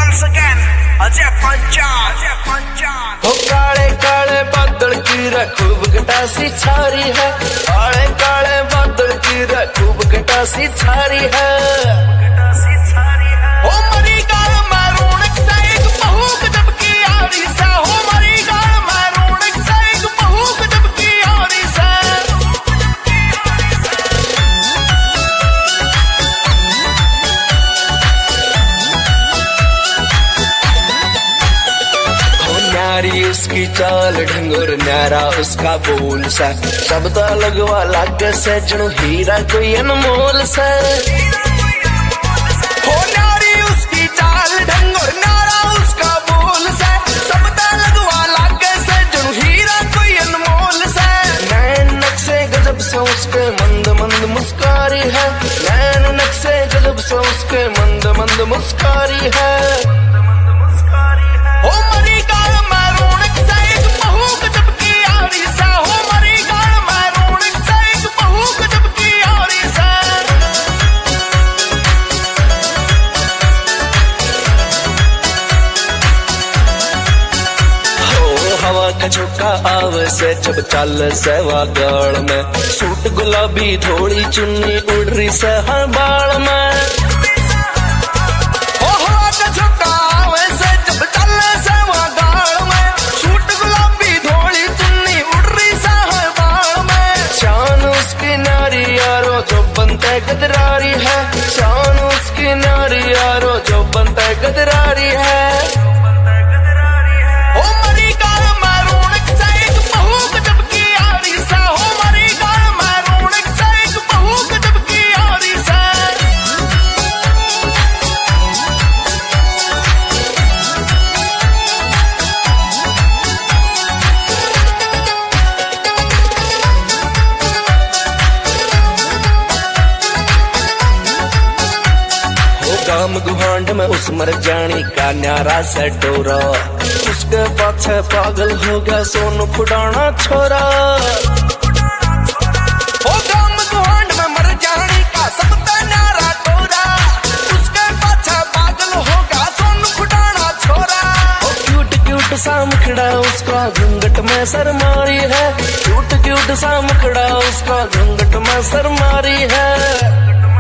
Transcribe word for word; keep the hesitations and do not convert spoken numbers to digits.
once again Ajay Panchal, Ajay Panchal. हो काले काले बादल की रे खूब गटासी छारी है, काले काले बादल की रे खूब गटासी छारी है, गटासी छारी है। हो मरी गाल में रोनक सा एक बहू गजब की आड़ी सा, हो मरी गाल में रोनक सा एक बहू गजब की आड़ी सा। न्यारी उसकी चाल ढंगोर न्यारा उसका बोल सा, शब्द लगवा लाग से जणु हीरा कोई अनमोल सा। हो न्यारी उसकी चाल ढंगोर न्यारा उसका बोल सा, शब्द लगवा लाग से जणु हीरा कोई अनमोल सा। नैन से गजब से उसके मंद मंद मुस्कारी है, नैन से गजब से उसके मंद मंद मुस्कारी है। हो मरी गाल में रोनक सा एक बहू गजब की आड़ी सा, हो मरी गाल में रोनक सा एक बहू गजब की आड़ी सा। हो हवा का झोंका आवे से जब चल से वागड़ में, सूट गुलाबी थोड़ी चुन्नी उड़ रही से हर बाल में। गदरारी है शान उसकी नारी यारो जो बनता है गदरारी है। ओ मरी गाल में रोनक सा एक बहू गजब की आड़ी सा, हो मरी गाल में रोनक सा एक बहू गजब की आड़ी सा। गाम गुहांड में उस मर जानी का न्यारा से डोरा, उसके पाछे पागल हो गया सोनू फुडाना छोरा। ओ गाम गुहांड में मर जानी का सबसे न्यारा डोरा, उसके पाछे पागल हो गया सोनू फुडाना छोरा। ओ क्यूट क्यूट सा मुखड़ा उसका घूंघट में सर मारी है, क्यूट क्यूट सा मुखड़ा उसका घूंघट में सर मारी है।